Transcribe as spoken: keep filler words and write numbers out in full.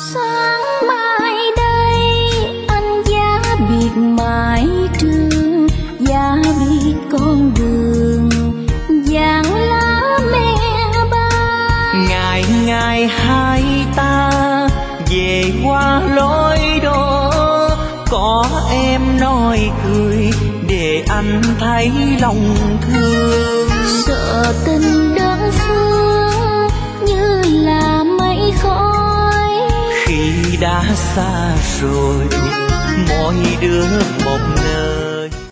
Sáng mai đây anh giá biệt mái trường, giá biết con đường vàng lá me bay. Ngày ngày hai ta về qua lối đó, có em nói cười để anh thấy lòng thương. Sợ tình đơn phương như là mây khói, khi đã xa rồi mỗi đứa một nơi.